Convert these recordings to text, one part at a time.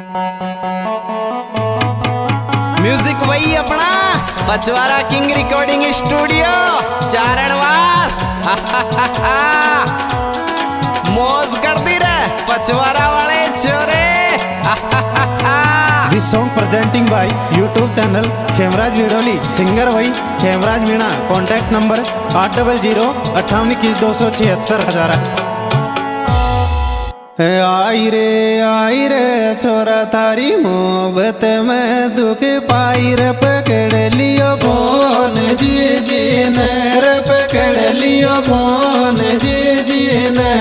Music वही अपना Pachwara king recording studio Charanwas. मौज कर दी रे पचवारा वाले छोरे। This song presenting by YouTube channel Khemraj Vidoli, singer वही खेमराज मीणा। कॉन्टैक्ट नंबर 8008981276 आई रे छोरा थारी मोहब्बत में दुख पाई रे, पकड़ लियो फोन जी ने रे, पकड़ लियो फोन जी ने।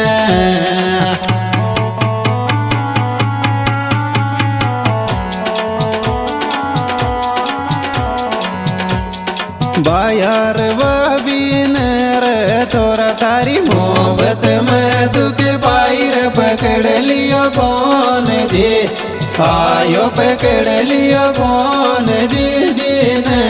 बायार बीन रे छोरा थारी मोहब्बत में दुख पाई रे, पकड़ लियो फोन जी आयो, पकड़ लियो फोन जी ने।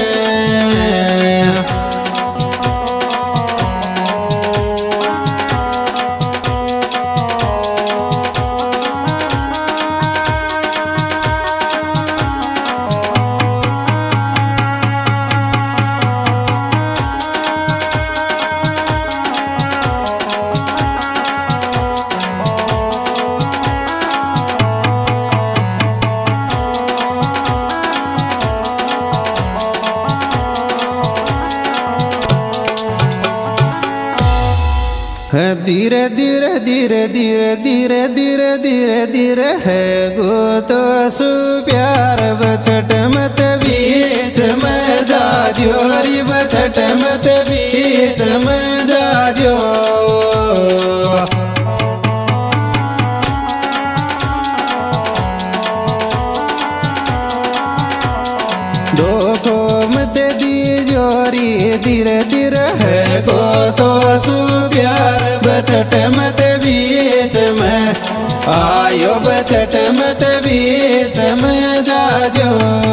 धीरे धीरे धीरे धीरे धीरे धीरे धीरे धीरे है गो तो सु प्यार बछट मत बीच में जा जोरी, बछट मत बीच में जा जो। धोखो मत दी जोरी, धीरे धीरे है गो तो सु प्यार बछट मत बीच में आयो, बछट मत बीच में जा जो।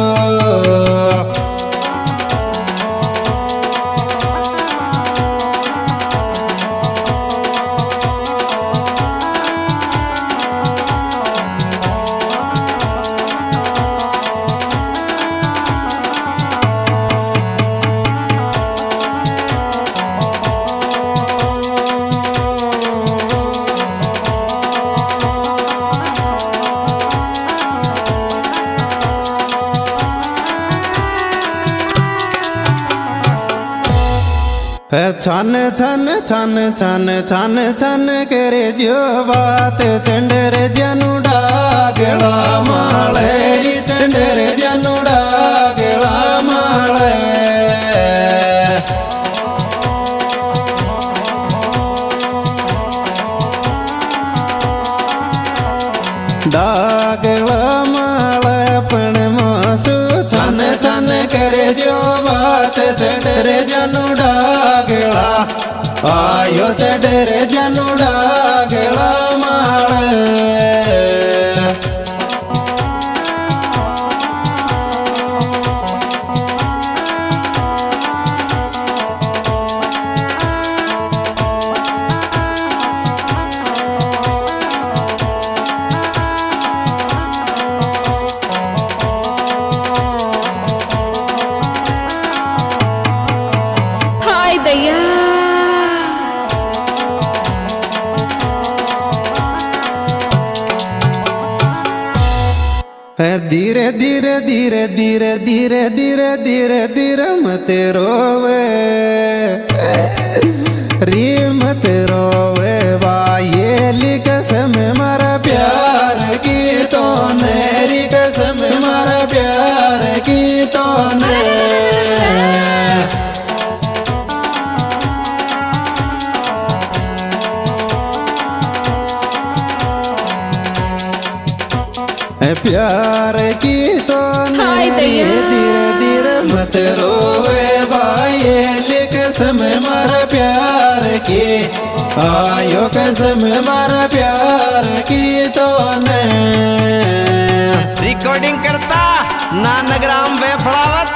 छन छन छन छन छन छन करे जो बात चंडर जनुडा गला माले, चंडर जनुडा गला माले। डागला माले पण मासु छन छन करे जो बात चंडर जनुडा आयो, चढ़ जनुडा गला माल। हाय दैया धीरे धीरे धीरे धीरे धीरे धीरे धीरे धीरे मत रोवे री, मत रोवे वाये लिख समय मारा प्यार की तो नेरी कसम मारा प्यार की तो ने। प्यार की तो धीरे धीरे मत रोवे भाई, लिख समय मारा प्यार की आयो, कसम मारा प्यार की तो ने। रिकॉर्डिंग करता नानग्राम बेफड़ावत।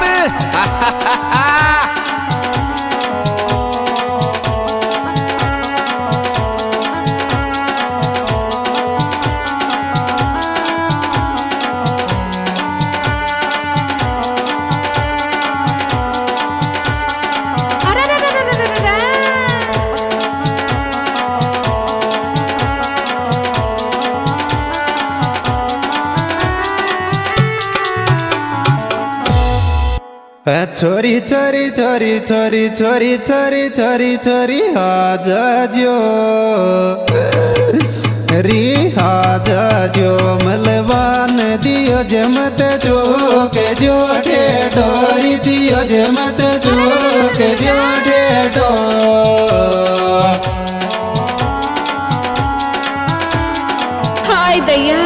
छोरी छोरी छोरी छोरी छोरी छोरी छोरी छोरी हाजो री हाजो मलवान दियो जमत चोके जो ठेडोरी दियो जमत चोके जो ठेडो हाय दया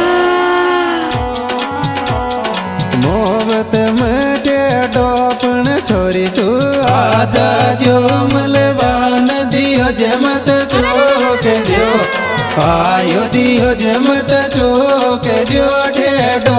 मोहब्बत में ठेडो पण छोरी तू आजा जो मलवान दियो जमत चोके जो आयो दियो जमत चोके जो ठेडो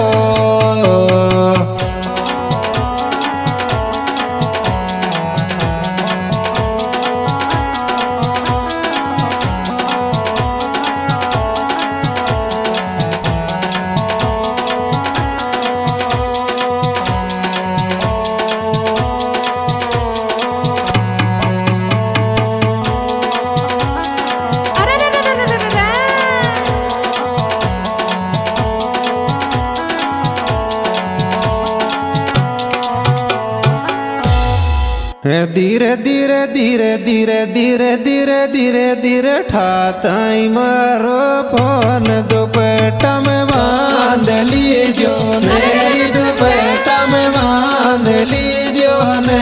धीरे धीरे धीरे धीरे धीरे धीरे धीरे धीरे ठाताई मारो फोन दुपट्टा में बांध लीजो नेरी दुपट्टा में बांध लीजो ने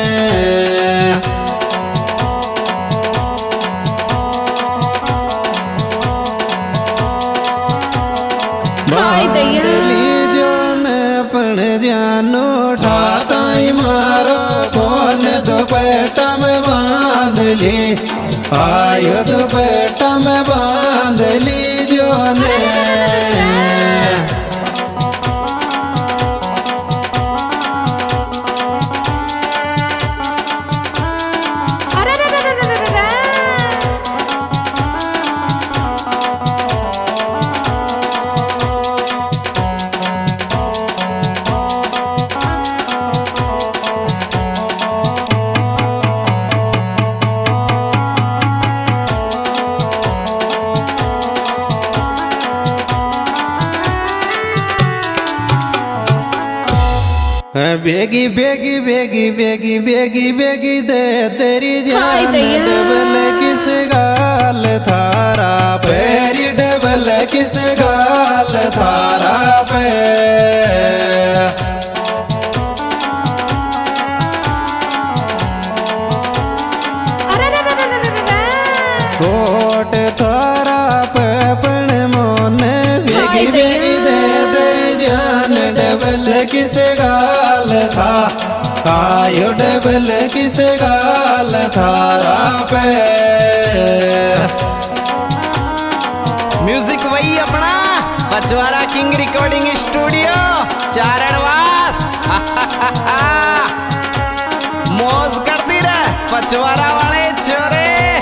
हाय दया लीजो ने पण जानो ठाताई मारो फोन दुपट्टा में बांध ली आयो दुपट्टा में बांध ली जो ने बेगी बेगी बेगी बेगी बेगी बेगी दे तेरी हाय जान दया। डबल किस गाल थारा पैरी डबल किस गाल थारा पे कोट थारा पे पण मोने बेगी हाय दया। बेगी दे तेरी जान डबल किस गाल था आयो डबल किस गाल थारा पे म्यूजिक वही अपना Pachwara king recording studio Charanwas मौज करती रहे पचवारा वाले छोरे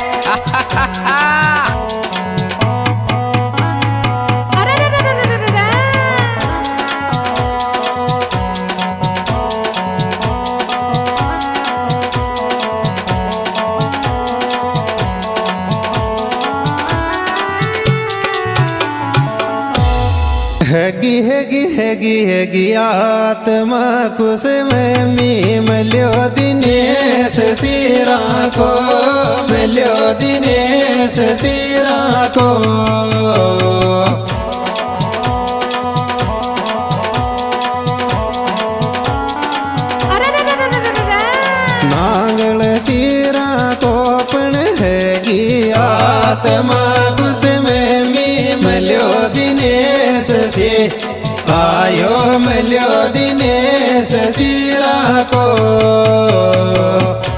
हैगी हैगी हैगी हैगी आत्मा कुस में मी मिल्यो दिनेश सिरा को मिल्यो दिनेश सिरा को नांगल सिरा को पण हैगी आत्मा कुस में मी मिल्यो दिनेश से आयो मिल्यो दिनेश सिरा को